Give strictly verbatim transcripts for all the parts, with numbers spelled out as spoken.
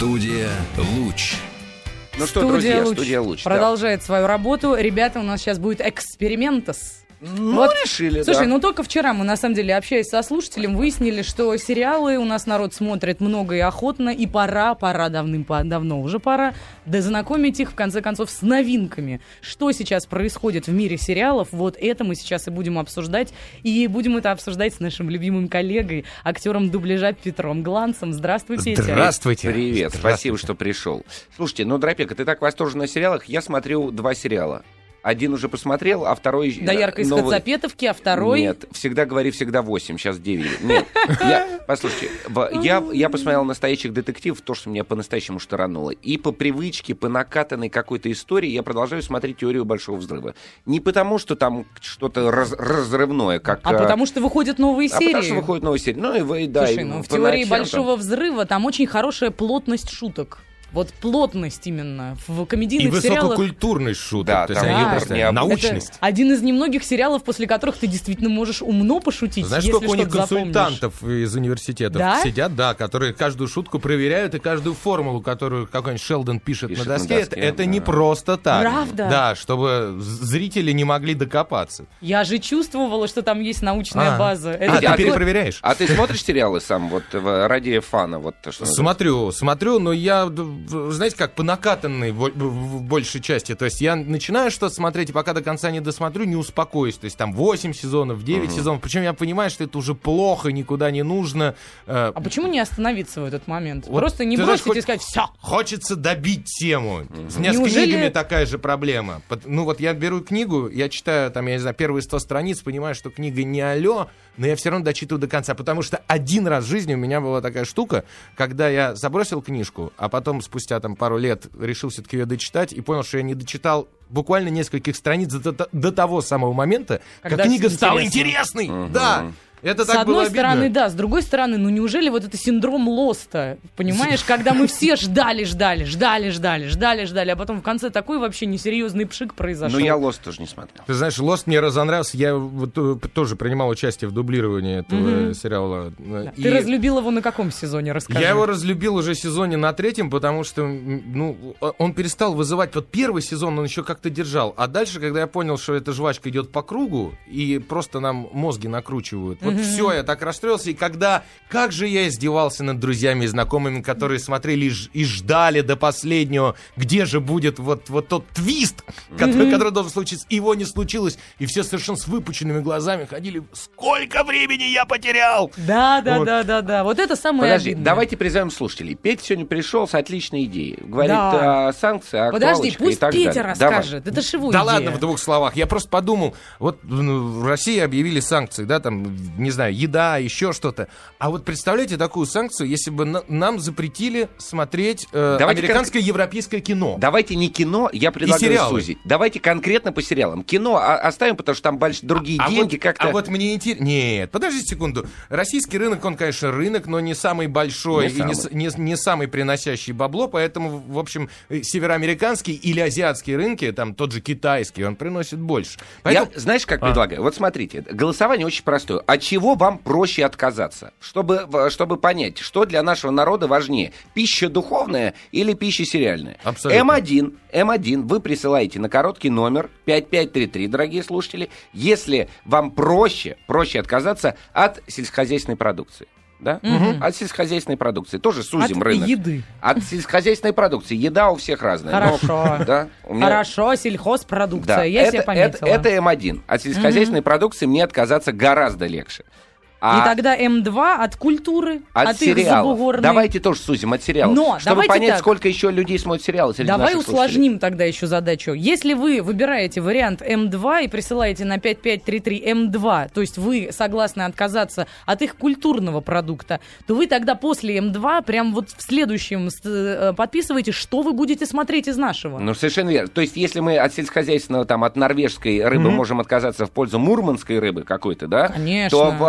Студия «Луч». Ну что, Студия друзья, «Луч» студия «Луч» продолжает да. свою работу. Ребята, у нас сейчас будет экспериментос. Ну, вот, решили, слушай, да. ну только вчера мы, на самом деле, общаясь со слушателем, выяснили, что сериалы у нас народ смотрит много и охотно, и пора, пора, давным-давно уже пора, да знакомить их, в конце концов, с новинками. Что сейчас происходит в мире сериалов, вот это мы сейчас и будем обсуждать, и будем это обсуждать с нашим любимым коллегой, актером дубляжа Петром Гланцем. Здравствуй, Петя. Здравствуйте. Привет, Здравствуйте. Спасибо, что пришел. Слушайте, ну, Дропека, ты так восторжен на сериалах, я смотрю два сериала. Один уже посмотрел, а второй... Доярка из новый... Хацапетовки, а второй... Нет, всегда говори, всегда восемь, сейчас девять. Нет, я, послушайте, я, я посмотрел «Настоящих детективов», то, что меня по-настоящему шторануло. И по привычке, по накатанной какой-то истории я продолжаю смотреть «Теорию большого взрыва». Не потому, что там что-то раз, разрывное, как... А потому что выходят новые а серии. потому что выходят новые серии. Ну, и вы, да, Слушай, и ну в по «Теории ночам большого там... взрыва» там очень хорошая плотность шуток. Вот плотность именно в комедийных и сериалах. И высококультурность шуток. Да, то есть там они да. просто Это научность. Это один из немногих сериалов, после которых ты действительно можешь умно пошутить, Знаешь, если сколько у них что-то консультантов из университетов Да? сидят, да, которые каждую шутку проверяют, и каждую формулу, которую какой-нибудь Шелдон пишет, Пишет на доске, на доске, это, это да. не просто так. Правда? Да, чтобы зрители не могли докопаться. Я же чувствовала, что там есть научная А. база. А, Это ты такое- перепроверяешь? А ты смотришь сериалы сам, вот в- ради фана? Вот, то, что Смотрю, смотрю, но я, знаете, как по накатанной в, в- в большей части. То есть я начинаю что-то смотреть, и пока до конца не досмотрю, не успокоюсь. То есть там восемь сезонов, девять Мгм. сезонов. Причем я понимаю, что это уже плохо, никуда не нужно. Э, А почему не остановиться в этот момент? Вот Просто не ты знаешь, бросить и хоть- сказать «все». Хочется добить тему. С меня Неужели- с книгами такая же проблема. Пот- Ну вот я беру книгу, я читаю, там, я не знаю, первые сто страниц, понимаю, что книга не алё, но я все равно дочитываю до конца. Потому что один раз в жизни у меня была такая штука, когда я забросил книжку, а потом спустя там пару лет решил все-таки ее дочитать и понял, что я не дочитал буквально нескольких страниц до, до- до того самого момента, Когда как книга стала интересно. интересной. Мгм. Да. Это С так было одной обидно. стороны, да, с другой стороны, ну неужели вот это синдром Лоста, понимаешь, когда мы все ждали, ждали, ждали, ждали, ждали, ждали, а потом в конце такой вообще несерьезный пшик произошел. Ну, я «Лост» тоже не смотрел. Ты знаешь, «Лост» мне разонравился. Я вот, э, тоже принимал участие в дублировании этого Мгм. сериала. Да. И Ты разлюбил его на каком сезоне, расскажи. Я его разлюбил уже в сезоне на третьем, потому что м, ну, он перестал вызывать... Вот первый сезон он еще как-то держал, а дальше, когда я понял, что эта жвачка идет по кругу, и просто нам мозги накручивают, вот Мгм. все, я так расстроился. И когда... Как же я издевался над друзьями и знакомыми, которые смотрели и, ж- и ждали до последнего, где же будет вот, вот тот твист, который, который должен случиться. И его не случилось. И все совершенно с выпученными глазами ходили. Сколько времени я потерял! Да, да, Вот. да, да, да. Вот это самое Подожди, обидное. давайте призовем слушателей. Петя сегодня пришел с отличной идеей. Говорит Да. о санкциях, о Подожди, актуалочках и пусть так Петя далее. расскажет. Это ж его Да идея. ладно, в двух словах. Я просто подумал, вот ну, в России объявили санкции, да, там, не знаю, еда, еще что-то. А вот представляете такую санкцию, если бы на- нам запретили смотреть э, Давайте американское и европейское кино. Давайте не кино, я предлагаю сериалы. сузить. Давайте конкретно по сериалам. Кино а- оставим, потому что там большие другие А деньги вот, как-то... а вот мне интересно... Нет, подожди секунду. Российский рынок, он, конечно, рынок, но не самый большой Не и не, самый. с- не, не самый приносящий бабло, поэтому, в общем, э, североамериканские или азиатские рынки, там тот же китайский, он приносит больше. Поэтому... Я, знаешь, как А. предлагаю? Вот смотрите, голосование очень простое. От чего вам проще отказаться? Чтобы, в- чтобы понять, что для нашего народа важнее. Пища духовная или пища сериальная? Абсолютно. эм один, эм один вы присылаете на короткий номер пять пять три три, дорогие слушатели, если вам проще, проще отказаться от сельскохозяйственной продукции. Да? Мгм. От сельскохозяйственной продукции. Тоже сузим От рынок. еды. От сельскохозяйственной продукции. Еда у всех разная. Но, Хорошо. да, у меня- Хорошо, сельхозпродукция. Да, Я это, себе это, пометила. это эм один. От сельскохозяйственной продукции мне отказаться гораздо легче. А И тогда эм два от культуры, от, от их сериалов. забугорной. Давайте тоже сузим от сериалов. Но чтобы давайте понять, так. сколько еще людей смотрят сериалы среди Давай наших усложним тогда еще задачу. Если вы выбираете вариант эм два и присылаете на пять пять три три эм два, то есть вы согласны отказаться от их культурного продукта, то вы тогда после эм два прям вот в следующем э, подписываете, что вы будете смотреть из нашего. Ну, совершенно верно. То есть, если мы от сельскохозяйственного, там, от норвежской рыбы Мгм. можем отказаться в пользу мурманской рыбы какой-то, да? Конечно. То в- в- Она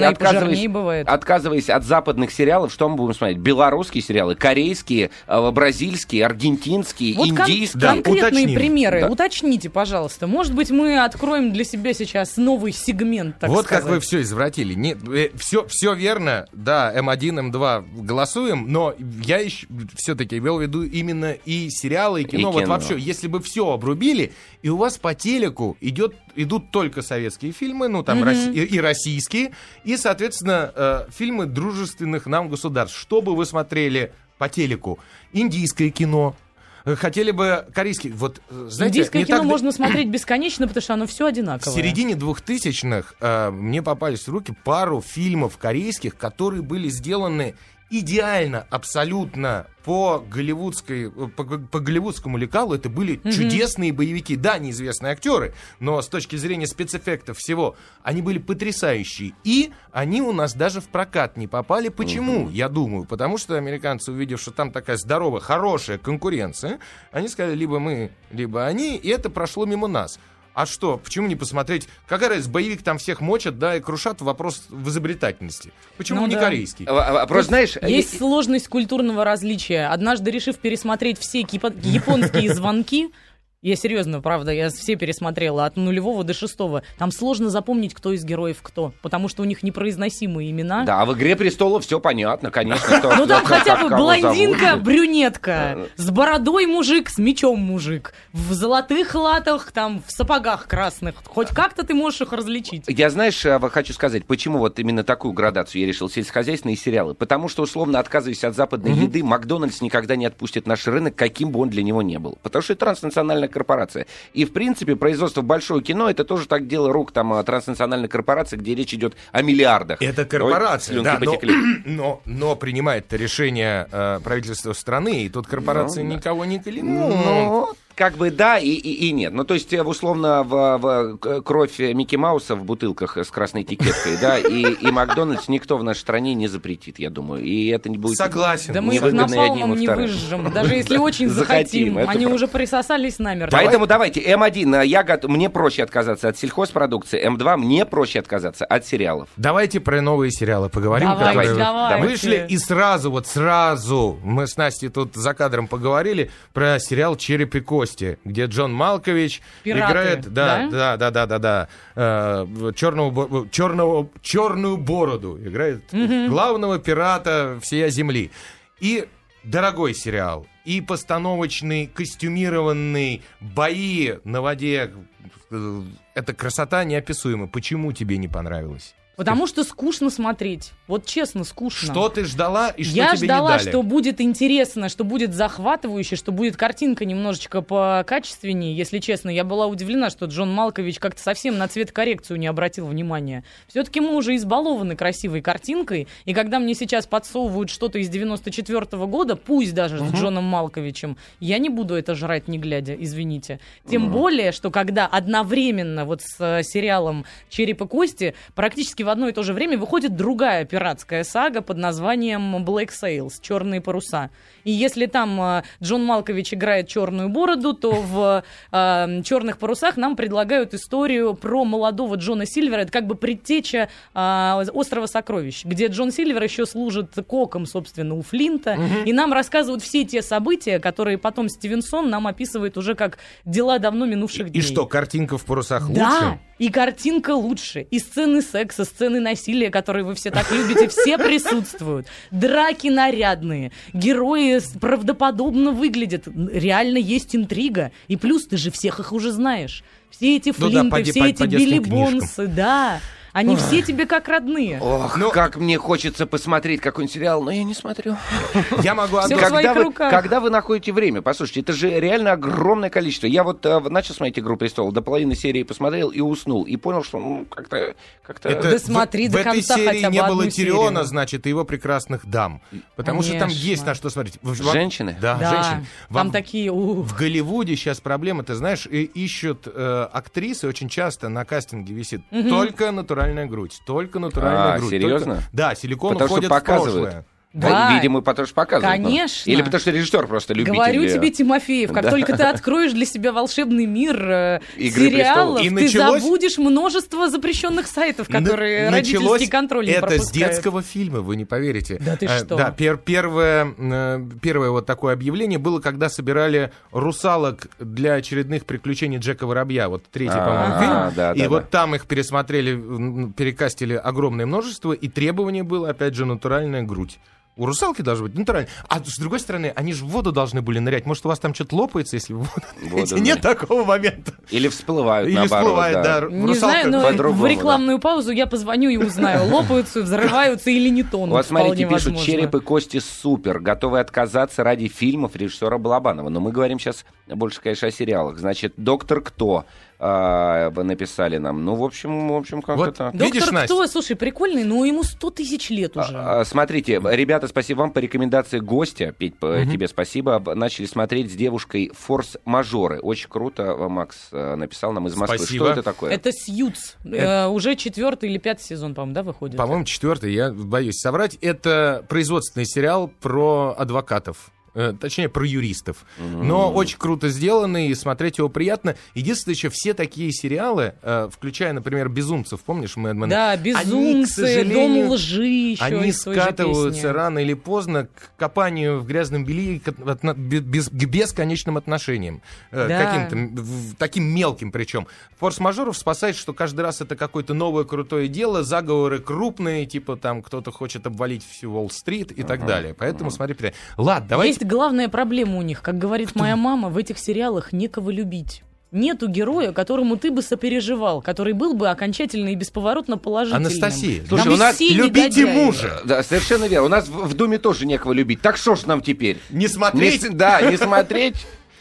и отказываясь, пожирнее бывает. отказываясь от западных сериалов, что мы будем смотреть? Белорусские сериалы, корейские, э, бразильские, аргентинские, Вот кон- индийские. Да, конкретные уточним. примеры. Да. Уточните, пожалуйста. Может быть, мы откроем для себя сейчас новый сегмент, так вот сказать. как вы все извратили. Нет, э, все, все верно, да, эм один, эм два голосуем, но я еще все-таки вел в виду именно и сериалы, и кино. И вот кино. вообще, если бы все обрубили, и у вас по телеку идет, идут только советские фильмы, ну там Мгм. рос- и, и российские, и, соответственно, э, фильмы дружественных нам государств. Что бы вы смотрели по телеку? Индийское кино. Э, Хотели бы корейский. Вот, э, знаете, Индийское не кино так да- можно смотреть бесконечно, потому что оно все В одинаковое. середине двухтысячных э, мне попались в руки пару фильмов корейских, которые были сделаны идеально, абсолютно по голливудской, по, по голливудскому лекалу. Это были Мгм. чудесные боевики. Да, неизвестные актеры, но с точки зрения спецэффектов всего, они были потрясающие. И они у нас даже в прокат не попали. Почему? Я думаю, потому что американцы, увидев, что там такая здоровая, хорошая конкуренция, они сказали, либо мы, либо они, и это прошло мимо нас. А что, почему не посмотреть? Какая разница, боевик там всех мочат, да, и крушат, вопрос в изобретательности. Почему Ну не да. корейский? А, а, Просто знаешь, Есть э, сложность культурного различия. Однажды, решив пересмотреть все кипо- японские звонки, я серьезно, правда, я все пересмотрела от нулевого до шестого. Там сложно запомнить, кто из героев кто, потому что у них непроизносимые имена. да, а в «Игре престолов» все понятно, конечно. кто- Ну там кто- хотя как- бы кого блондинка, зовут. брюнетка, с бородой мужик, с мечом мужик, в золотых латах, там, в сапогах красных. Хоть как-то ты можешь их различить. Я, знаешь, э, вот хочу сказать, почему вот именно такую градацию я решил, сельскохозяйственные сериалы. Потому что, условно, отказываясь от западной еды, Макдональдс никогда не отпустит наш рынок, каким бы он для него не был. Потому что это транснациональная корпорация. И, в принципе, производство большого кино — это тоже так дело рук там э, транснациональной корпорации, где речь идет о миллиардах. Это Ой, корпорация, слюнки да, но, потекли. но, но принимает решение э, правительства страны, и тут корпорации Ну, да. никого не клянут. Ну, как бы да и, и, и нет. Ну, то есть, э, условно, в, в к- кровь Микки Мауса в бутылках с красной этикеткой, да, и, и Макдональдс никто в нашей стране не запретит, я думаю. И это не будет... Согласен. Да мы их невыгодно и одним, напалмом и не вторым. выжжем, даже если очень Захотим, захотим. это Они правда. уже присосались намертво. Поэтому давайте, эм один, э, я гот- мне проще отказаться от сельхозпродукции, эм два, мне проще отказаться от сериалов. Давайте про новые сериалы поговорим. Давайте, которые вот давайте. вышли, и сразу, вот сразу, мы с Настей тут за кадром поговорили про сериал «Череп и кости», где Джон Малкович Пираты, играет, да, да? да, да, да, да, да, э, черного, бо- черного, черную бороду, играет главного пирата всей земли. И дорогой сериал, и постановочный, костюмированный, бои на воде, э, это красота неописуемая. Почему тебе не понравилось? Потому что скучно смотреть. Вот честно, скучно. Что ты ждала и что Я тебе ждала, не дали? что будет интересно, что будет захватывающе, что будет картинка немножечко покачественнее. Если честно, я была удивлена, что Джон Малкович как-то совсем на цветокоррекцию не обратил внимания. Все-таки мы уже избалованы красивой картинкой, и когда мне сейчас подсовывают что-то из девяносто четвёртого года, пусть даже с Джоном Малковичем, я не буду это жрать не глядя, извините. Тем более, что когда одновременно вот с э, сериалом «Череп и кости» практически в одно и то же время выходит другая пиратская сага под названием Black Sails, «Черные паруса». И если там э, Джон Малкович играет черную бороду, то в э, «Черных парусах» нам предлагают историю про молодого Джона Сильвера. Это как бы предтеча э, «Острова сокровищ», где Джон Сильвер еще служит коком, собственно, у Флинта. И нам рассказывают все те события, которые потом Стивенсон нам описывает уже как дела давно минувших И дней. что, картинка в парусах Да, лучше? и картинка лучше, и сцены секса, сцены насилия, которые вы все так любите, все присутствуют. Драки нарядные, герои с- правдоподобно выглядят, реально есть интрига. И плюс ты же всех их уже знаешь. Все эти Ну да, Флинты, по де- все по- эти по детским Билли книжкам. Бонсы, да. Они все тебе как родные. Ох, Ну- как мне хочется посмотреть какой-нибудь сериал, но я не смотрю. Я могу Всё одно- в Когда своих вы, руках. когда вы находите время? Послушайте, это же реально огромное количество. Я вот э, начал смотреть «Игру престолов», до половины серии посмотрел и уснул. И понял, что ну, как-то... как-то... Это Да смотри в, до в этой конца серии хотя бы не было одну Тириона, серию. значит, и его прекрасных дам. Потому что там Конечно. есть на что смотреть. В- во- Женщины? Да, Да, женщины. там Во- такие... у. В Голливуде сейчас проблема, ты знаешь, и ищут э, актрисы, очень часто на кастинге висит только натуральная грудь, только натуральная А, грудь. серьезно? Только- Да, силикон Потому что уходит в показывают. прошлое. Да. Видимо, потому что показывают. Конечно. Или потому что режиссер просто любитель. Говорю тебе, Тимофеев, как Да. только ты откроешь для себя волшебный мир э, Игры сериалов, престолов. И ты началось- забудешь множество запрещенных сайтов, которые Н- родительский началось контроль не это с пропускает. детского фильма, вы не поверите. Да ты Э, что? Да, пер- первое, э, первое вот такое объявление было, когда собирали русалок для очередных приключений Джека Воробья. Вот третий, А, по-моему, фильм. да, и да, вот да. там их пересмотрели, м, перекастили огромное множество, и требование было, опять же, натуральная грудь. У русалки должна быть натуральная. А с другой стороны, они же в воду должны были нырять. Может, у вас там что-то лопается, если в воду Воду ныряете? Нет такого момента. Или всплывают, Или наоборот. всплывает, да. Не русалка знаю, но по-другому, в рекламную паузу я позвоню и узнаю, лопаются, взрываются или не тонут. Вот смотрите, Вполне пишут, возможно. «Череп и кости» супер, готовы отказаться ради фильмов режиссера Балабанова. Но мы говорим сейчас больше, конечно, о сериалах. Значит, «Доктор Кто» а, написали нам. Ну, в общем, в общем, как Вот. это... Видишь, Доктор Настя? Кто, слушай, прикольный, но ему сто тысяч лет уже. А, а, Смотрите, ребята, спасибо вам по рекомендации гостя. Петь, по- тебе спасибо. Начали смотреть с девушкой «Форс-мажоры». Очень круто. Макс э, написал нам из Москвы. Спасибо. Что это такое? Это Сьюз. Э, уже четвертый или пятый сезон, по-моему, да, выходит? По-моему, четвертый, я боюсь соврать. Это производственный сериал про адвокатов. Э, Точнее, про юристов. Но очень круто сделанный, и смотреть его приятно. Единственное, еще все такие сериалы, э, включая, например, «Безумцев», помнишь, Мэдмена? Да, Они, к «Безумцы», сожалению, «Дом лжи» еще Они из той же скатываются песни. рано или поздно к копанию в грязном белье, к, отно- без- к бесконечным отношениям. Э, Да. Каким-то, м, в- таким мелким причем. «Форс-мажоров» спасает, что каждый раз это какое-то новое крутое дело, заговоры крупные, типа там кто-то хочет обвалить всю Уолл-стрит и так далее. Поэтому смотри, приятно. Ладно, давайте... Есть главная проблема у них, как говорит моя мама, в этих сериалах некого любить. Нету героя, которому ты бы сопереживал, который был бы окончательно и бесповоротно положительным. Анастасия, Там слушай, у нас все любите негодяи. мужа. Да, совершенно верно. У нас в, в Думе тоже некого любить. Так что ж нам теперь? Не Не смотреть. с- да, не смотреть.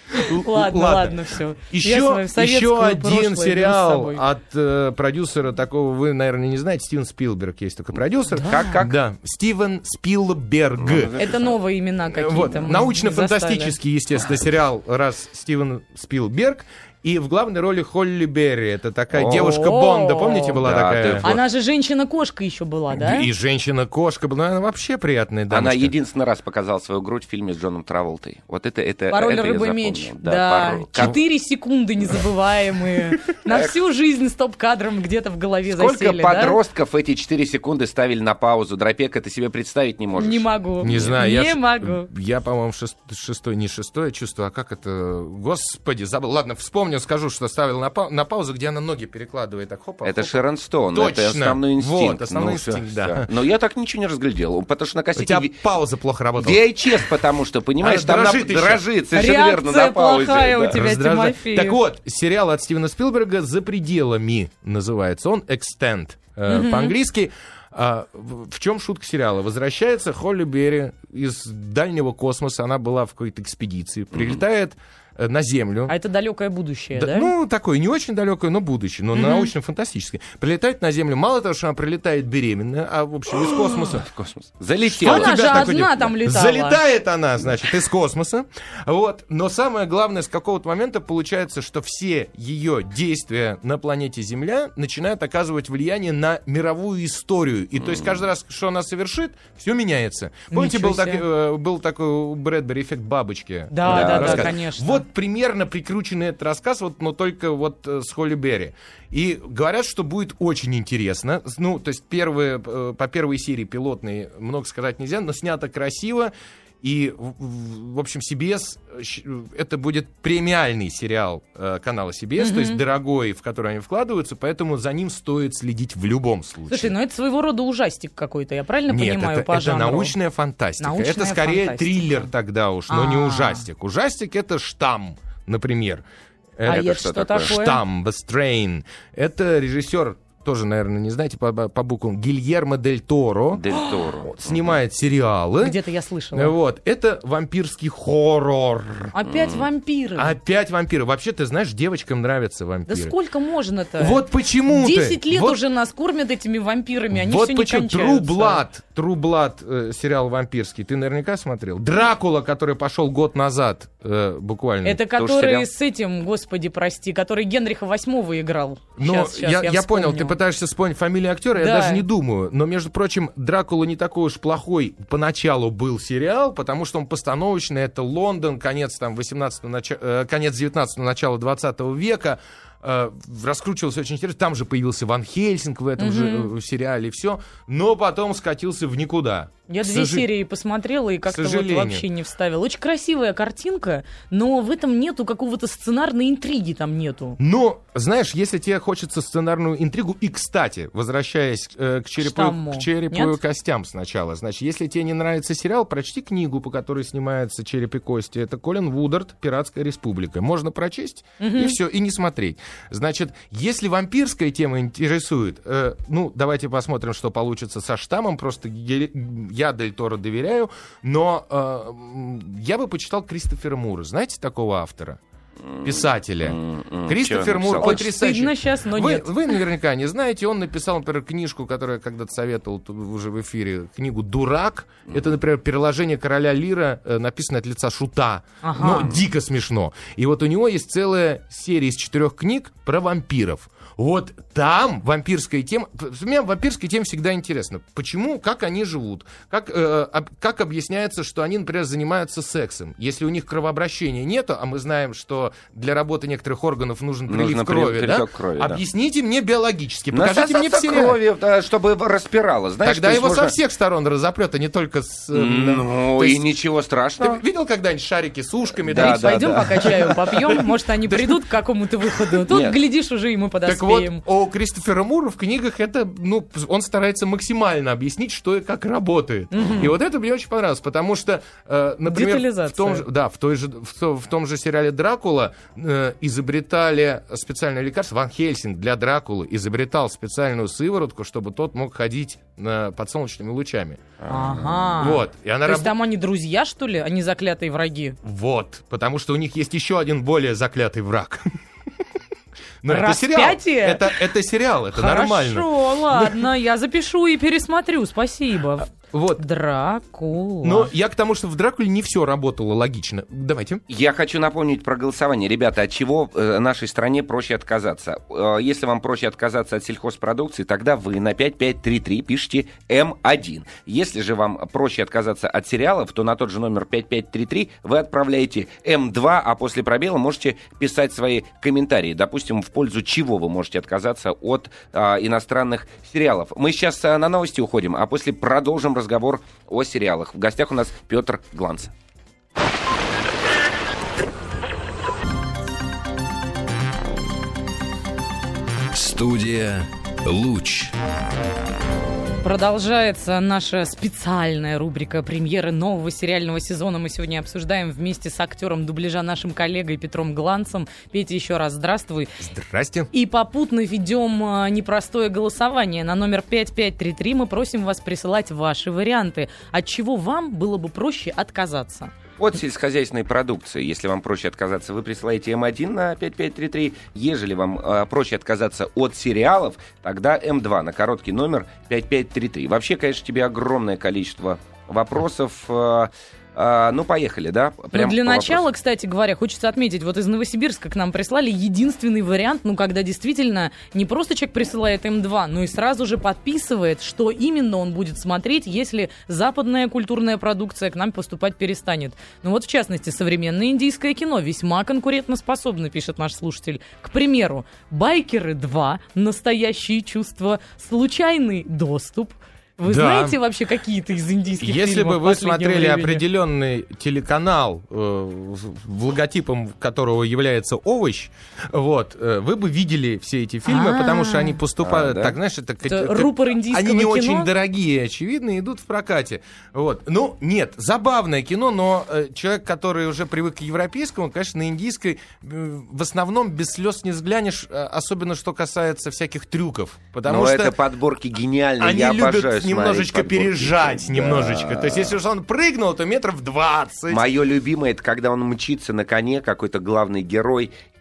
Ладно, ладно, все. Еще, еще один сериал от э, продюсера такого, вы, наверное, не знаете, Стивен Спилберг есть такой продюсер. Как, как? Да, Стивен Спилберг. Это новые имена какие-то. Вот, мы научно-фантастический, естественно, сериал, раз Стивен Спилберг. И в главной роли Холли Берри. Это такая О, девушка Бонда, помните, была да, такая? ты застали. Она же женщина-кошка еще была, да? И женщина-кошка была, она вообще приятная дамочка. Она единственный раз показала свою грудь в фильме с Джоном Траволтой. Вот это, это, Пароль это я «Рыба запомнил. меч». Да, Да, пароль. четыре секунды незабываемые. На всю жизнь стоп-кадром где-то в голове Сколько засели, да? подростков эти четыре секунды ставили на паузу? Дропека, ты себе представить не можешь. Не могу. Не знаю, Не я, ш- могу. я, по-моему, шест- шестой, не шестое чувство, а как это, господи, забыл. Ладно, вспомню, скажу, что ставил на, па- на паузу, где она ноги перекладывает, так хоп, Это хоп. Шерон Стоун, Точно. это основной инстинкт. Вот, основной Ну, всё, инстинкт, всё. да. Но я так ничего не разглядел, потому что на У кассете тебя Ви- пауза плохо работала. ви эйч эс, потому что, понимаешь, А, там на- дрожит еще. дрожит, совершенно Реакция верно, на паузе. плохая у да. тебя, Раздражает. Тимофеев. Так вот, сериал от Стивена Спилберга «За пределами» называется. Он «Extend» э, по-английски. А, в, в чем шутка сериала? Возвращается Холли Берри из дальнего космоса. Она была в какой-то экспедиции. Прилетает э, на Землю. А это далекое будущее, Да, да? Ну, такое не очень далекое, но будущее, но научно-фантастическое. Прилетает на Землю. Мало того, что она прилетает беременная, а в общем из космоса. Космос. Залетела. Она У тебя же такой одна день. там летала. Залетает она, значит, из космоса. Вот. Но самое главное, с какого-то момента получается, что все ее действия на планете Земля начинают оказывать влияние на мировую историю. И то есть каждый раз, что она совершит, все меняется. Помните, Ничего был, так- себе. э, был такой у Брэдбери эффект бабочки? Да, да, да, рассказ. конечно. Вот примерно прикрученный этот рассказ, вот, но только вот э, с Холли Берри. И говорят, что будет очень интересно. Ну, то есть первые, э, по первой серии пилотной много сказать нельзя, но снято красиво. И, в, в- в общем, си би эс, э, щ- это будет премиальный сериал э, канала си би эс, то есть дорогой, в который они вкладываются, поэтому за ним стоит следить в любом случае. Слушай, ну это своего рода ужастик какой-то, я правильно Нет, понимаю, это, по это жанру? научная фантастика. Научная это скорее фантастика. триллер тогда уж, но не А. ужастик. Ужастик — это «Штамм», например. А Это это что что такое? такое? «Штамм», «The Strain». Это режиссер, тоже, наверное, не знаете по, по буквам, Гильермо Дель Торо. Дель Торо. Снимает сериалы. Где-то я слышала. Вот. Это вампирский хоррор. Опять вампиры. Опять вампиры. Вообще, ты знаешь, девочкам нравятся Да вампиры. сколько можно-то? Вот почему-то. Десять лет Вот- уже нас кормят этими вампирами, они вот все не почему кончаются. True Blood True Blood, э, сериал вампирский, ты наверняка смотрел. Дракула, который пошел год назад, э, буквально. Это который с этим, господи, прости, который Генриха восьмого играл. Но сейчас, сейчас, я, я, я понял, ты пытаешься вспомнить фамилию актера, да. я даже не думаю. Но, между прочим, Дракула не такой уж плохой поначалу был сериал, потому что он постановочный, это Лондон, конец, там, восемнадцатого, нач... э, конец девятнадцатого, начало двадцатого века. Э, раскручивался очень интересно. Там же появился Ван Хельсинг в этом mm-hmm. же сериале, и все. Но потом скатился в никуда. Я две сож... серии посмотрела и как-то вот вообще не вставила. Очень красивая картинка, но в этом нету какого-то сценарной интриги, там нету. Ну, знаешь, если тебе хочется сценарную интригу, и, кстати, возвращаясь э, к черепу, к черепу и костям сначала, значит, если тебе не нравится сериал, прочти книгу, по которой снимается «Череп и кости». Это Колин Вудард, «Пиратская республика». Можно прочесть, mm-hmm. и все, и не смотреть. Значит, если вампирская тема интересует, э, ну, давайте посмотрим, что получится со штаммом, просто я Дель Торо доверяю, но э, я бы почитал Кристофера Мура. Знаете такого автора? Писателя. Mm-hmm. Кристофер Мур потрясающий. Стыдно сейчас, но вы, нет. Вы наверняка не знаете, он написал, например, книжку, которую я когда-то советовал уже в эфире, книгу «Дурак». Mm-hmm. Это, например, переложение «Короля Лира», написанное от лица Шута. Ага. Но дико смешно. И вот у него есть целая серия из четырех книг про вампиров. Вот там вампирская тема... Мне вампирская тема всегда интересна. Почему, как они живут? Как, э, об, как объясняется, что они, например, занимаются сексом? Если у них кровообращения нету, а мы знаем, что для работы некоторых органов нужен прилив нужно крови, при, да? крови, да? Объясните мне биологически. Покажите на мне все крови, да, чтобы распирало. Знаешь, тогда его можно... со всех сторон разопрет, а не только с... Ну, и есть... ничего страшного. Ты видел когда-нибудь шарики с ушками? Да, да, да, пойдем да. пока чаю попьем, может, они придут к какому-то выходу. Тут, Нет. глядишь, уже и мы подоспеем. Так вот, Кристофера Мура в книгах это, ну, он старается максимально объяснить, что и как работает. Mm-hmm. И вот это мне очень понравилось, потому что, э, например, в том же, да, в, той же, в, то, в том же сериале «Дракула» э, изобретали специальное лекарство. Ван Хельсинг для Дракулы изобретал специальную сыворотку, чтобы тот мог ходить на, под солнечными лучами. Ага. Вот. И она То раб... есть там они друзья, что ли? Они заклятые враги? Вот. Потому что у них есть еще один более заклятый враг. Но это сериал. Это, это сериал, это Хорошо, нормально. Хорошо, ладно, я запишу и пересмотрю, спасибо. Вот. Дракула. Но я к тому, что в Дракуле не все работало логично. Давайте. Я хочу напомнить про голосование. Ребята, от чего э, нашей стране проще отказаться? Э, если вам проще отказаться от сельхозпродукции, тогда вы на пять пять три три пишите эм один. Если же вам проще отказаться от сериалов, то на тот же номер пять пять три три вы отправляете эм два, а после пробела можете писать свои комментарии. Допустим, в пользу чего вы можете отказаться от э, иностранных сериалов. Мы сейчас э, на новости уходим, а после продолжим разговор о сериалах. В гостях у нас Петр Гланц. Студия «Луч». Продолжается наша специальная рубрика премьеры нового сериального сезона. Мы сегодня обсуждаем вместе с актером дубляжа, нашим коллегой Петром Гланцем. Петя, еще раз здравствуй. Здрасте. И попутно ведем непростое голосование. На номер пять пять три три мы просим вас присылать ваши варианты. От чего вам было бы проще отказаться? От сельскохозяйственной продукции. Если вам проще отказаться, вы присылаете эм один на пять пять три три. Ежели вам э, проще отказаться от сериалов, тогда эм два на короткий номер пять пять три три. Вообще, конечно, тебе огромное количество вопросов. Э, А, ну, поехали, да? Прям ну, для начала, вопросу. Кстати говоря, хочется отметить, вот из Новосибирска к нам прислали единственный вариант, ну, когда действительно не просто человек присылает эм два, но и сразу же подписывает, что именно он будет смотреть, если западная культурная продукция к нам поступать перестанет. Ну, вот, в частности, современное индийское кино весьма конкурентоспособно, пишет наш слушатель. К примеру, «Байкеры два», «Настоящие чувства», «Случайный доступ». Вы да. знаете вообще какие-то из индийских Если фильмов? Если бы вы смотрели времени? определенный телеканал, э, логотипом которого является овощ, вот, э, вы бы видели все эти фильмы, А-а-а. потому что они поступают, а, да? так, знаешь, это, это, это рупор индийского они не кино? очень дорогие, очевидно, идут в прокате. Вот. Ну, нет, забавное кино, но э, человек, который уже привык к европейскому, конечно, на индийской э, в основном без слез не взглянешь, э, особенно что касается всяких трюков. Потому но что это подборки гениальные, я обожаю. Немножечко пережать, да. немножечко. То есть, если уж он прыгнул, то метров двадцать. Мое любимое, это когда он мчится на коне, какой-то главный герой,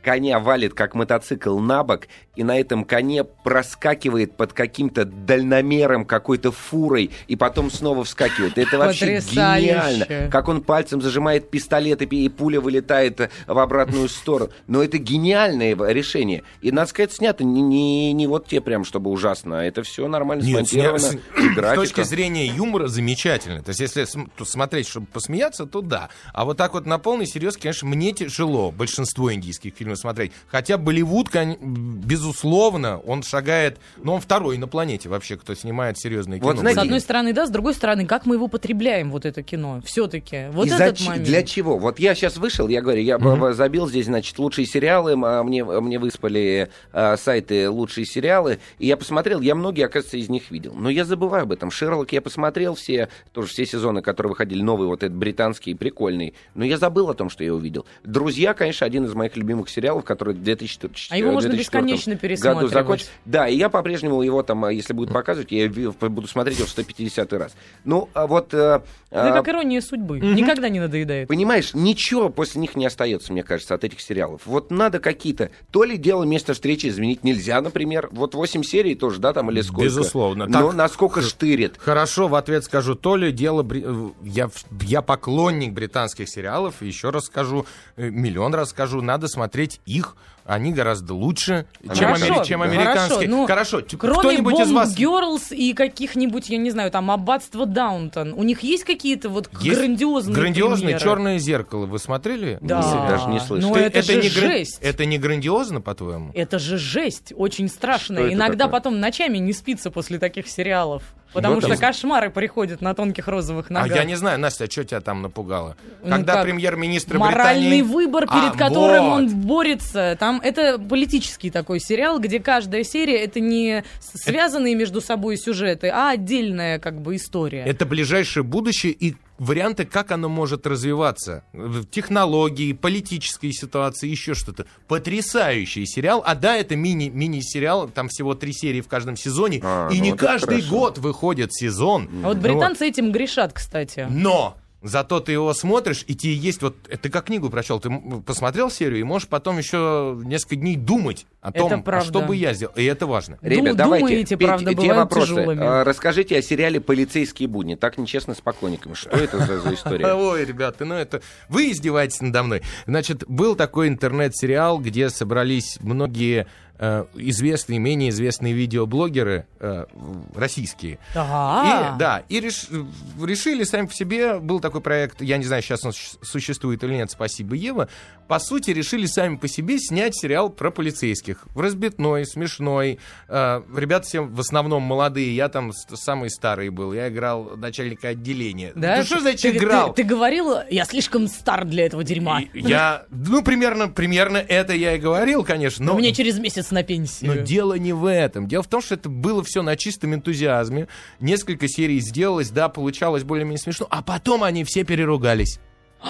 коня валит, как мотоцикл, на бок, и на этом коне проскакивает под каким-то дальномером, какой-то фурой, и потом снова вскакивает. Это вообще Потрясающе. гениально. Как он пальцем зажимает пистолет, и пуля вылетает в обратную сторону. Но это гениальное решение. И, надо сказать, снято не, не, не вот те прям, чтобы ужасно. Это все нормально Нет, смонтировано. с, и с графика. точки зрения юмора замечательно. То есть, если см- смотреть, чтобы посмеяться, то да. А вот так вот на полный серьез, конечно, мне тяжело большинство индийских фильмов смотреть. Хотя Болливуд, кон- безусловно, он шагает... Ну, он второй на планете вообще, кто снимает серьезные кино. Вот, знаете, С одной стороны, да, с другой стороны, как мы его потребляем, вот это кино, все-таки. Вот И этот зач- момент. Для чего? Вот я сейчас вышел, я говорю, я mm-hmm. забил здесь, значит, лучшие сериалы, а мне, мне выспали а, сайты лучшие сериалы, и я посмотрел, я многие, оказывается, из них видел. Но я забываю об этом. Шерлок я посмотрел все, тоже все сезоны, которые выходили, новый, вот этот британский, прикольный, но я забыл о том, что я увидел. «Друзья», конечно, один из моих любимых сериалов, который в две тысячи четвёртом А его можно бесконечно пересматривать. году закончил. Да, и я по-прежнему его там, если будут показывать, я буду смотреть его в сто пятидесятый раз. Ну, а вот... Это а, как ирония судьбы. Mm-hmm. Никогда не надоедает. Понимаешь, ничего после них не остается, мне кажется, от этих сериалов. Вот надо какие-то... То ли дело место встречи изменить нельзя, например. Вот восемь серий тоже, да, там или сколько? Безусловно. Но Так, насколько штырит. Хорошо, в ответ скажу, то ли дело... Бри... Я, я поклонник британских сериалов, еще раз скажу, миллион раз скажу, надо смотреть их. Они гораздо лучше, чем, Хорошо, амери... чем американские. Хорошо, Хорошо. Кроме Кто-нибудь из вас... Girls и каких-нибудь, я не знаю, там, Аббатство Даунтон, у них есть какие-то вот Есть грандиозные грандиозное премьеры? «Черное зеркало». Вы смотрели? Да. Нет, даже не слышал. Но Ты- это, же не гран- жесть. Это не грандиозно, по-твоему? Это же жесть, очень страшная. Что это Иногда такое? потом ночами не спится после таких сериалов. Потому Вот что там- кошмары приходят на тонких розовых А ногах. я не знаю, Настя, а что тебя там напугало? Ну Когда как? премьер-министр Моральный Британии... выбор, перед А, которым вот. он борется. Там это политический такой сериал, где каждая серия это не с- связанные между собой сюжеты, а отдельная как бы история. Это ближайшее будущее и варианты, как оно может развиваться. Технологии, политические ситуации, еще что-то. Потрясающий сериал. А да, это мини, мини-сериал, там всего три серии в каждом сезоне. А, и ну не это каждый хорошо. год выходит сезон. А вот Ну британцы этим грешат, кстати. Но зато ты его смотришь, и тебе есть вот... Ты как книгу прочел, ты м- посмотрел серию, и можешь потом еще несколько дней думать о Это том, а правда. что бы я сделал. И это важно. Ребят, Ду- давайте. думаете, те- правда, те бывают вопросы. тяжелыми. А, Расскажите о сериале «Полицейские будни». Так нечестно с поклонниками. Что это за, за история? Ой, ребята, ну это... Вы издеваетесь надо мной. Значит, был такой интернет-сериал, где собрались многие э, известные, менее известные видеоблогеры э, российские. Да. И, да, и реш- решили сами по себе, был такой проект, я не знаю, сейчас он щ- существует или нет, спасибо, Ева, по сути, решили сами по себе снять сериал про полицейских. Разбитной, смешной. Э, ребята все в основном молодые, я там с- самый старый был, я играл начальника отделения. Да? Ну что значит Ты- играл? Ты, ты говорил, я слишком стар для этого дерьма. И Я, ну, примерно, примерно это я и говорил, конечно, Но но... мне через месяц на пенсию. Но дело не в этом. Дело в том, что это было все на чистом энтузиазме. Несколько серий сделалось, да, получалось более-менее смешно, а потом они все переругались.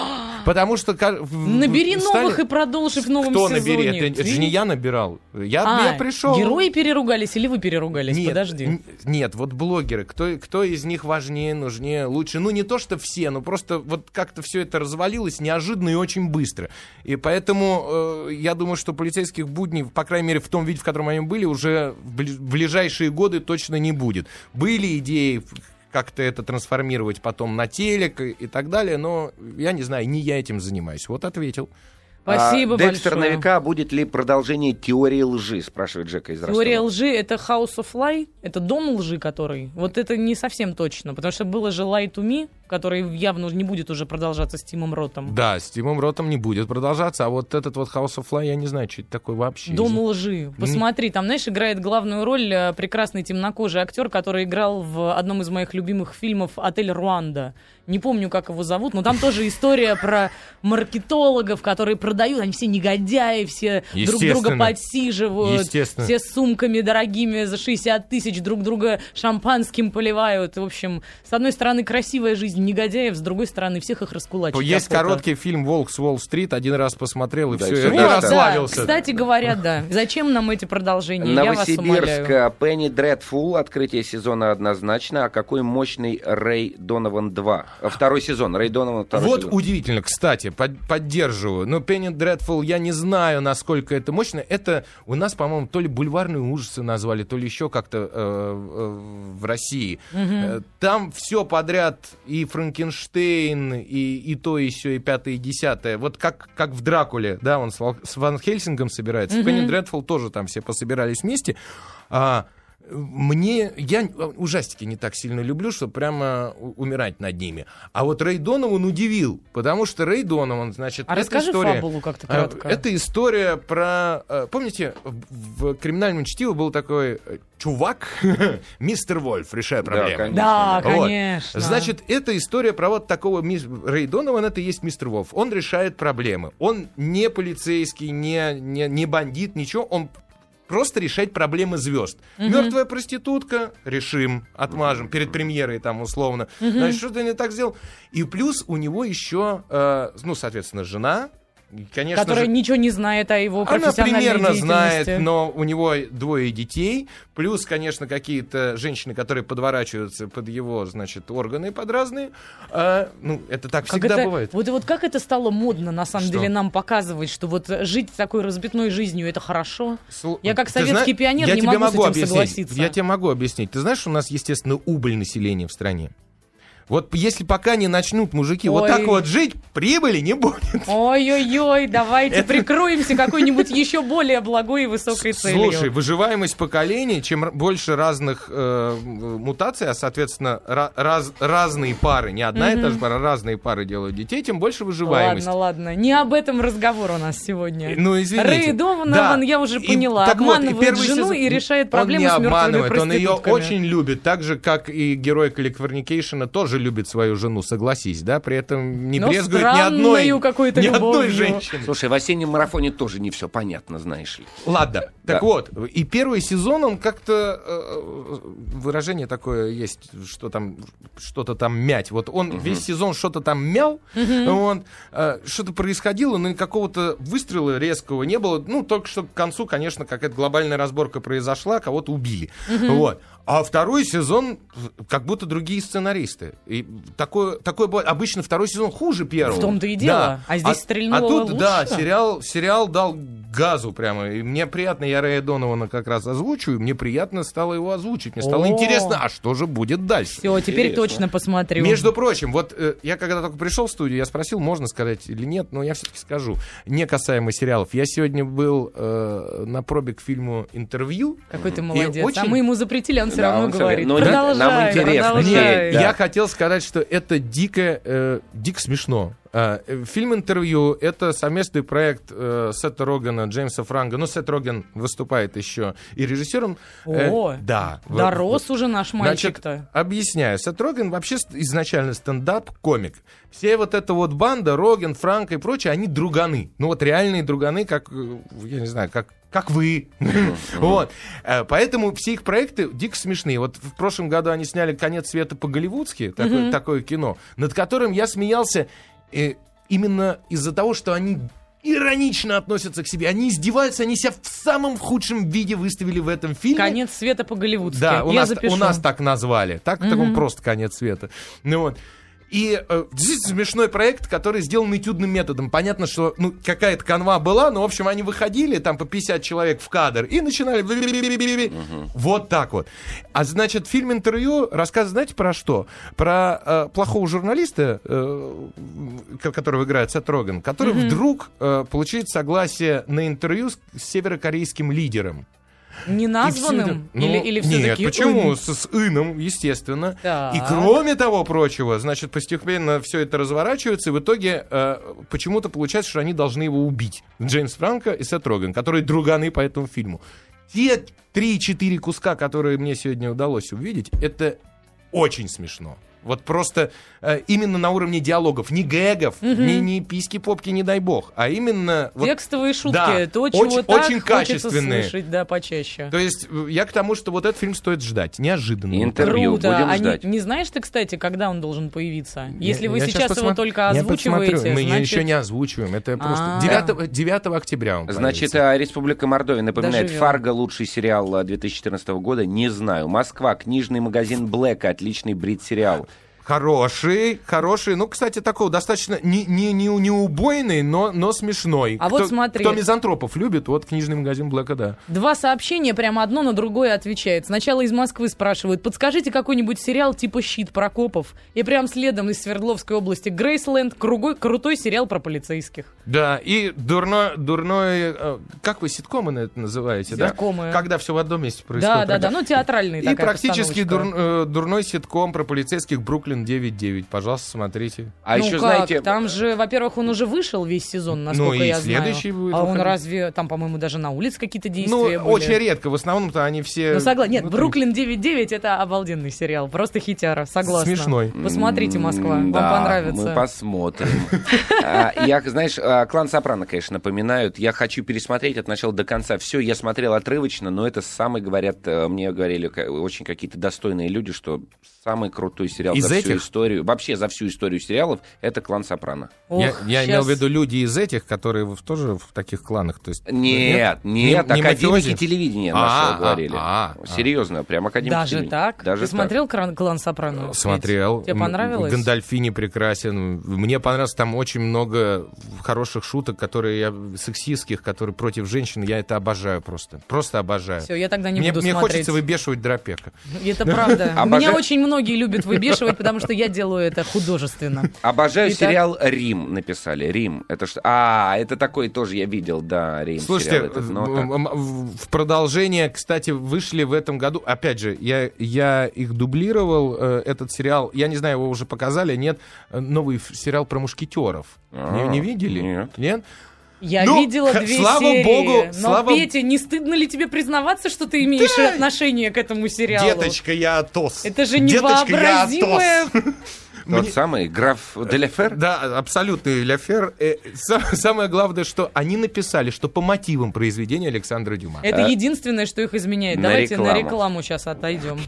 Потому что... ка- в- Набери стали- новых и продолжи в новом Кто сезоне. набери? Это, это Ты? же не я набирал. Я, А, я пришел... герои переругались или вы переругались? Нет, Подожди. н- нет, вот блогеры, кто, кто из них важнее, нужнее, лучше? Ну, не то, что все, но просто вот как-то все это развалилось неожиданно и очень быстро. И поэтому э, я думаю, что полицейских будней, по крайней мере, в том виде, в котором они были, уже в бли- в ближайшие годы точно не будет. Были идеи как-то это трансформировать потом на телек и, и так далее, но я не знаю, не я этим занимаюсь. Вот ответил. Спасибо А, Декстер большое. на века, будет ли продолжение теории лжи, спрашивает Джека из Ростова. Теория лжи — это House of Lie, это дом лжи, который... Вот это не совсем точно, потому что было же Lie to Me, который явно не будет уже продолжаться с Тимом Ротом. Да, с Тимом Ротом не будет продолжаться, а вот этот вот House of Fly, я не знаю, что это такое вообще. Дом лжи. Посмотри, там, знаешь, играет главную роль э, прекрасный темнокожий актер, который играл в одном из моих любимых фильмов «Отель Руанда». Не помню, как его зовут, но там тоже история про маркетологов, которые продают, они все негодяи, все друг друга Естественно. подсиживают, Естественно. все с сумками дорогими за шестьдесят тысяч друг друга шампанским поливают. В общем, с одной стороны, красивая жизнь жизнь негодяев, с другой стороны, всех их раскулачить. Есть охота. короткий фильм «Волк с Уолл-стрит», один раз посмотрел, и Да, все, и всё, и Вот, я да. расслабился. Кстати говоря, да. Зачем нам эти продолжения? Я вас умоляю. Новосибирск, Пенни Дредфул, открытие сезона однозначно. А какой мощный Рэй Донован два? Второй сезон, Рэй Донован второй Вот сезон. удивительно, кстати, под- поддерживаю. Но Penny Dreadful, я не знаю, насколько это мощно. Это у нас, по-моему, то ли бульварные ужасы назвали, то ли еще как-то э, э, в России. Э, Там все подряд, и Франкенштейн, и, и то, и все, и пятое, и десятое. Вот как, как в Дракуле, да, он с, Вал- с Ван Хельсингом собирается. В Penny Dreadful тоже там все пособирались вместе. А, Мне, я ужастики не так сильно люблю, что прямо у- умирать над ними. А вот Рэй Донован удивил, потому что Рэй Донован, значит, А это расскажи история, фабулу как-то а, кратко. Это история про, э, помните, в, в «Криминальном чтиве» был такой э, чувак, мистер Вольф, решая Да, проблемы. конечно. Да, Вот. конечно. Значит, это история про вот такого мис- Рэй Донован, это и есть мистер Вольф. Он решает проблемы. Он не полицейский, не, не, не бандит, ничего. Он просто решать проблемы звезд. Мертвая проститутка, решим, отмажем, перед премьерой там условно. Значит, что-то не так сделал. И плюс у него еще, э, ну, соответственно, жена. Конечно Которая же, ничего не знает о его она профессиональной примерно знает, деятельности. но у него двое детей, плюс, конечно, какие-то женщины, которые подворачиваются под его, значит, органы под разные. А, ну, это так Как всегда это- бывает. Вот, вот как это стало модно, на самом Что? деле, нам показывать, что вот жить такой разбитной жизнью — это хорошо. Слу- Я как Ты советский зна- пионер я не тебе могу с этим объяснить. согласиться. Я тебе могу объяснить. Ты знаешь, у нас, естественно, убыль населения в стране. Вот если пока не начнут мужики вот Ой. так вот жить, прибыли не будет. Ой-ой-ой, давайте Это- прикроемся какой-нибудь еще более благой и высокой целью. Слушай, выживаемость поколений, чем р- больше разных э, мутаций, а, соответственно, ра- раз- разные пары, не одна и та же пара, разные пары делают детей, тем больше выживаемость. Ладно, ладно. Не об этом разговор у нас сегодня. Ну, извините. Рэй Донован, Да. я уже И поняла, так вот, и обманывает первый жену сезон- и решает проблемы он с не мертвыми обманывает, он ее проститутками. очень любит, так же, как и герой Калифорникейшена тоже любит свою жену, согласись, да, при этом не Но брезгует ни странною одной, какой-то ни одной любовью. женщины. Слушай, в осеннем марафоне тоже не все понятно, знаешь ли. Ладно, так Да. вот, и первый сезон, он как-то, э, выражение такое есть, что там, что-то там мять. Вот он весь сезон что-то там мял, вот, э, что-то происходило, но какого-то выстрела резкого не было. Ну, только что к концу, конечно, какая-то глобальная разборка произошла, кого-то убили. Вот. А второй сезон, как будто другие сценаристы. И такое, такое бывает. Обычно второй сезон хуже первого. В том-то и дело. Да. А здесь стрельнуло А тут, лучше. да, сериал, сериал дал газу прямо. И мне приятно, я Рэя Донована как раз озвучиваю, мне приятно стало его озвучить. Мне стало О. интересно, а что же будет дальше? Все, теперь Интересно. точно посмотрю. Между прочим, вот э, я когда только пришел в студию, я спросил, можно сказать или нет, но я все-таки скажу. Не касаемо сериалов. Я сегодня был э, на пробе к фильму «Интервью». Какой ты И молодец. очень- А мы ему запретили, он все Да, равно он всё говорит. время- ну, да, Продолжай, нам интересно, продолжай. Нет, да. Я хотел сказать, что это дико, э, дико смешно. Э, э, фильм «Интервью» — это совместный проект э, Сета Рогана, Джеймса Франга. Ну, Сет Роген выступает еще и режиссером. Э, О, да. В- дорос уже наш Значит, мальчик-то. объясняю. Сет Роген вообще ст- изначально стендап-комик. Все вот эта вот банда, Роген, Франк и прочее, они друганы. Ну вот реальные друганы, как, э, я не знаю, как, как вы. Вот. Э, Поэтому все их проекты дико смешные. Вот в прошлом году они сняли «Конец света» по-голливудски, такое, такое кино, над которым я смеялся э, именно из-за того, что они иронично относятся к себе. Они издеваются, они себя в самом худшем виде выставили в этом фильме. Конец света по-голливудски. Да, у Я нас, запишу. у нас так назвали. Так, так он просто конец света. Ну вот. И э, действительно смешной проект, который сделан этюдным методом. Понятно, что ну, какая-то канва была, но, в общем, они выходили, там, по пятьдесят человек в кадр, и начинали... Вот так вот. А, значит, фильм «Интервью» рассказывает, знаете, про что? Про э, плохого журналиста, э, ко- которого играет Сет Роген, который вдруг э, получает согласие на интервью с, с северокорейским лидером. Не И названным? всё это- или, ну, или Нет, все-таки... почему? С, с иным, естественно. Так. И кроме того прочего, значит, постепенно все это разворачивается, и в итоге э, почему-то получается, что они должны его убить. Джеймс Франко и Сет Роген, которые друганы по этому фильму. Те три-четыре куска, которые мне сегодня удалось увидеть, это очень смешно. Вот просто э, именно на уровне диалогов. Не гэгов, угу. не, не письки-попки, не дай бог, а именно... Вот, текстовые шутки, да, то, чего очень, так очень хочется качественные. слышать, да, почаще. То есть я к тому, что вот этот фильм стоит ждать. Неожиданно. Интервью Круто. будем А ждать. Не, не знаешь ты, кстати, когда он должен появиться? Я, Если вы я сейчас посмотр... его только я озвучиваете, посмотрю. Мы значит... еще не озвучиваем. Это просто А-а-а. девятого октября он Значит, появится. Республика Мордовия напоминает, Доживем. «Фарго» — лучший сериал две тысячи четырнадцатого года, не знаю. «Москва», книжный магазин «Блэка», отличный брит-сериал. Хороший, хороший. Ну, кстати, такого достаточно не, не, не, не убойный, но, но смешной. А кто, вот смотри. Кто мизантропов любит, вот книжный магазин Блэка, да. Два сообщения, прямо одно на другое отвечает. Сначала из Москвы спрашивают, подскажите какой-нибудь сериал типа «Щит» про копов. И прям следом из Свердловской области Грейсленд, кругой, крутой сериал про полицейских. Да, и дурной, дурной, э, как вы ситкомы это называете, Ситкомы. да? Когда все в одном месте происходит. Да, да, да, ну театральный И такая практически постановочка. дур, э, дурной ситком про полицейских «Бруклин девять девять». Пожалуйста, смотрите. А ну еще, как? знаете... Там же, во-первых, он уже вышел весь сезон, насколько Ну и я следующий знаю. будет А он выходить. разве, там, по-моему, даже на улице какие-то Ну, действия были? очень редко. В основном-то они все... Ну, согласен. Нет, внутри. «Бруклин девять девять» — это обалденный сериал. Просто хитяра, согласна. Смешной. Посмотрите, Москва, вам Да, понравится. мы посмотрим. А, Я, знаешь, а, «Клан Сопрано», конечно, напоминают. Я хочу пересмотреть от начала до конца. Все, я смотрел отрывочно, но это самый, говорят, э, мне говорили ка- очень какие-то достойные люди, что самый крутой сериал Из за всю этих? историю. Вообще за всю историю сериалов — это «Клан Сопрано». Ох, я я щас- имел в виду люди из этих, которые в- тоже в таких кланах. То есть, Нет, нет, Не- не академики мафиози? телевидения А, нашего а, говорили. а, а. Серьезно, прям академики Даже телевидения. так? Даже Ты так. смотрел «Клан, клан Сопрано»? Смотрел. Тебе понравилось? Гандальфини прекрасен. Мне понравилось, там очень много хороших шуток, которые я, сексистских, которые против женщин. Я это обожаю просто. Просто обожаю. Все, я тогда не мне буду мне смотреть. хочется выбешивать Дропека. Это правда. Обожаю- Меня очень многие любят выбешивать, потому что я делаю это художественно. Обожаю Итак. сериал «Рим», написали. «Рим». Это что? А, это такой тоже я видел, да, «Рим». Слушайте, сериал этот, но в, так. в- в продолжение, кстати, вышли в этом году, опять же, я, я их дублировал, э, этот сериал, я не знаю, его уже показали, нет, э, новый ф- сериал про мушкетеров. А, не, не видели? нет. Нет? Я Ну, видела х- две слава серии. богу, но, слава- Петя, не стыдно ли тебе признаваться, что ты имеешь Да. отношение к этому сериалу? Деточка, я Атос. Это же Деточка, я Атос. невообразимое... Тот Мне- самый граф Деляфер? Да, абсолютный ляфер. Э, са- Самое главное, что они написали, что по мотивам произведения Александра Дюма. Это А? единственное, что их изменяет. На Давайте на рекламу. рекламу сейчас отойдем.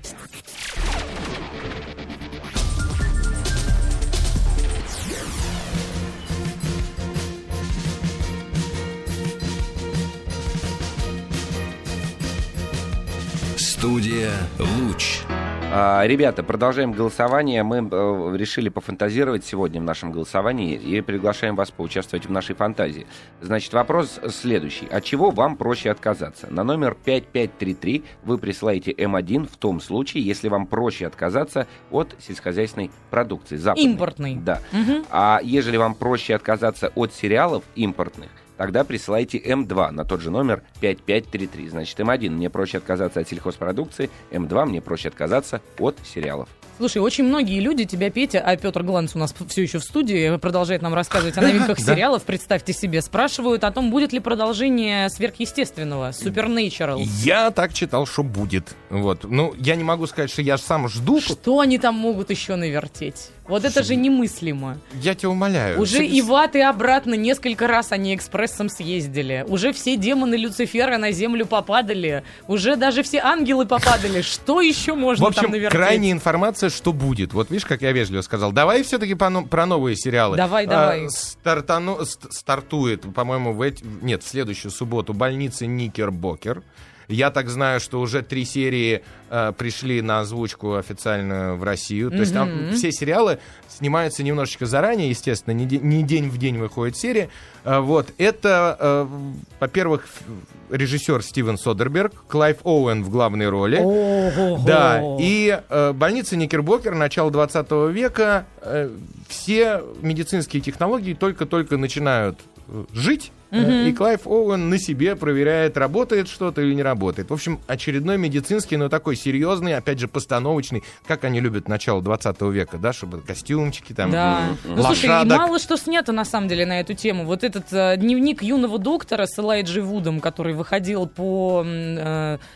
Студия «Луч». А, ребята, продолжаем голосование. Мы э, решили пофантазировать сегодня в нашем голосовании и приглашаем вас поучаствовать в нашей фантазии. Значит, вопрос следующий. От чего вам проще отказаться? На номер пять пять три три вы присылаете эм один в том случае, если вам проще отказаться от сельскохозяйственной продукции. Западной. Импортной. Да. Мгм. А ежели вам проще отказаться от сериалов импортных, тогда присылайте эм два на тот же номер пять пять три три. Значит, эм один мне проще отказаться от сельхозпродукции, эм два мне проще отказаться от сериалов. Слушай, очень многие люди тебя, Петя, а Петр Гланц у нас все еще в студии, продолжает нам рассказывать о новинках сериалов, представьте себе, спрашивают о том, будет ли продолжение сверхъестественного, Supernatural. Я так читал, что будет. Вот. Ну, я не могу сказать, что я сам жду. Что они там могут еще навертеть? Вот это же немыслимо. Я тебя умоляю. Уже С- и в ад, и обратно несколько раз они экспрессом съездили. Уже все демоны Люцифера на землю попадали. Уже даже все ангелы попадали. Что еще можно В общем, там навертеть? крайняя информация, что будет. Вот видишь, как я вежливо сказал. Давай все-таки по но- про новые сериалы. Давай, А, давай. стартану- ст- стартует, по-моему, в эти... Нет, в следующую субботу «Больница Никербокер». Я так знаю, что уже три серии э, пришли на озвучку официально в Россию. То есть там Мгм. все сериалы снимаются немножечко заранее, естественно, не, де- не день в день выходит серия. Э, вот. Это, э, во-первых, ф- режиссер Стивен Содерберг, Клайв Оуэн в главной роли. Ого-го. Да, и э, больница Никербокер, начало двадцатого века, э, все медицинские технологии только-только начинают э, жить, э, и Клайв Оуэн на себе проверяет, работает что-то или не работает. В общем, очередной медицинский, но такой серьезный, опять же, постановочный, как они любят начало двадцатого века, да, чтобы костюмчики там, Да. м, Ну, слушай, и лошадок. мало что снято, на самом деле, на эту тему. Вот этот э, дневник юного доктора с Элайджей Вудом, который выходил по... м, э,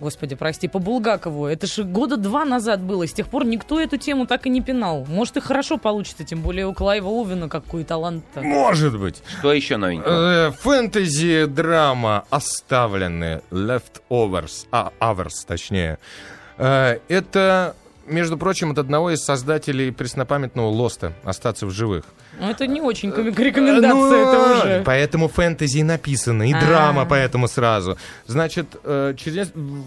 Господи, прости, по Булгакову. Это же года два назад было. С тех пор никто эту тему так и не пинал. Может, и хорошо получится, тем более у Клайва Овена какой талант-то. Может быть. Что еще новенького? Э, Фэнтези, драма, оставленные, leftovers, а, hours, точнее. Э, Это, между прочим, от одного из создателей преснопамятного Лоста «Остаться в живых». Ну, это не очень комик- рекомендация, Ну, это уже. Поэтому фэнтези и написано, и А. драма поэтому сразу. Значит, э, через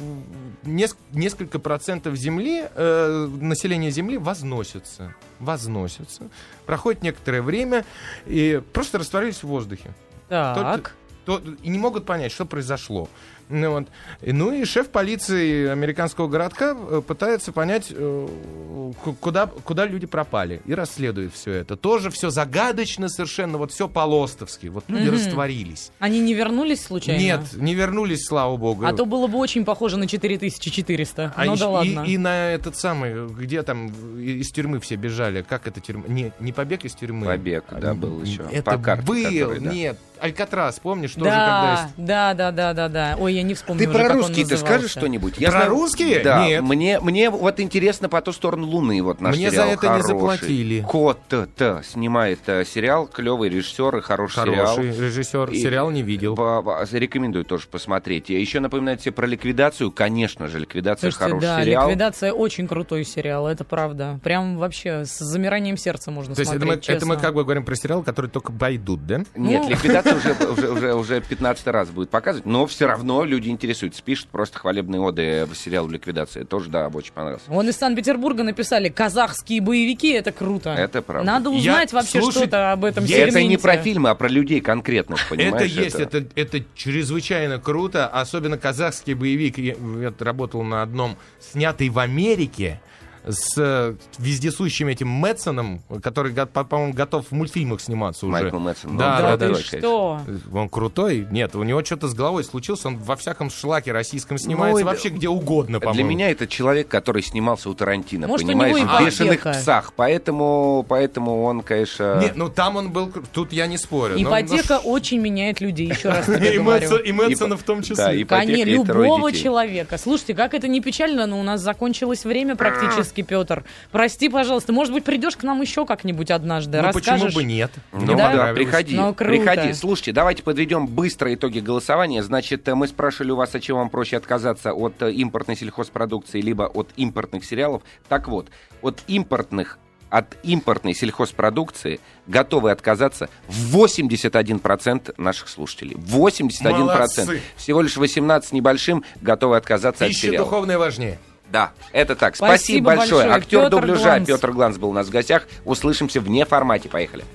нес- несколько процентов Земли, э, населения Земли возносится. Возносится. Проходит некоторое время и просто растворились в воздухе. Так. То- и не могут понять, что произошло. Ну, вот. И, ну и шеф полиции американского городка э, пытается понять, э, ку- куда, куда люди пропали. И расследует все это. Тоже все загадочно совершенно, вот все по-лостовски. Вот люди Мгм. растворились. Они не вернулись случайно? Нет, не вернулись, слава богу. А то было бы очень похоже на четыре тысячи четыреста. А Ну ещё- да ладно. и, и на этот самый, где там из тюрьмы все бежали. Как это тюрьма? Не, не побег из тюрьмы. Побег, да, был еще. Это По карте, был, который, да. нет. Алькатрас, помнишь, тоже когда Да, есть... да, да, да, да, да. Ой, я не вспомню Ты уже, про как он русские ты назывался. скажешь что-нибудь? Про русские? Да. Нет. Мне, мне вот интересно «По ту сторону Луны». Вот наш Мне за сериал это не хороший. заплатили. Кот-то снимает э, сериал, клевый режиссер и хороший, Хороший сериал. режиссер. И- Сериал не видел. По- по- Рекомендую тоже посмотреть. Я еще напоминаю тебе про «Ликвидацию». Конечно же, «Ликвидация» Слушайте, хороший да, сериал. «Ликвидация» очень крутой сериал, это правда. Прям вообще с замиранием сердца можно То есть это смотреть, мы, это мы честно. как бы говорим про сериал, который только пойдут, да? Нет, Ну. «Ликвидация» уже, уже, уже, уже пятнадцатый раз будет показывать, но все равно люди интересуются. Пишут просто хвалебные оды в сериал «Ликвидация». Тоже, да, очень понравился. Вон из Санкт-Петербурга написали: казахские боевики, это круто. Это правда. Надо узнать Я- вообще слушай, что-то об этом я- Это сегменте. не про фильмы, а про людей конкретных, Это понимаешь? есть, это, это чрезвычайно круто, особенно казахский боевик. Я, я работал на одном, снятый в Америке, с э, вездесущим этим Мэтсоном, который, го- по- по-моему, готов в мультфильмах сниматься уже. Майкл Мэтсон. Да, Да, да, ты да. что? Он крутой? Нет, у него что-то с головой случилось, он во всяком шлаке российском снимается, Ну, вообще где угодно, Для по-моему. меня это человек, который снимался у Тарантино, Может, у понимаешь, него в «Бешеных ипотека. псах». Поэтому, поэтому он, конечно... Нет, ну там он был, кру- тут я не спорю. но- Ипотека очень меняет людей, еще раз тебе И говорю. Мэтсон- и Мэтсона Ипо- в том числе. Да, ипотека Конечно, и трое любого детей. человека. Слушайте, как это не печально, но у нас закончилось время практически, Петр. Прости, пожалуйста, может быть, придешь к нам еще как-нибудь однажды, Ну расскажешь? почему бы нет? Ну Мне да, понравилось. приходи, Ну, круто. приходи. Слушайте, давайте подведем быстро итоги голосования. Значит, мы спрашивали у вас, от чего вам проще отказаться, от э, импортной сельхозпродукции, либо от импортных сериалов. Так вот, от импортных от импортной сельхозпродукции готовы отказаться восемьдесят один процент наших слушателей. восемьдесят один процент. Молодцы. Всего лишь восемнадцать небольшим готовы отказаться от Пища сериалов. духовная важнее. Да, это так. Спасибо Спасибо большое. большое. Актер Пётр дубляжа Гланц. Петр Гланц был у нас в гостях. Услышимся вне формате. Поехали.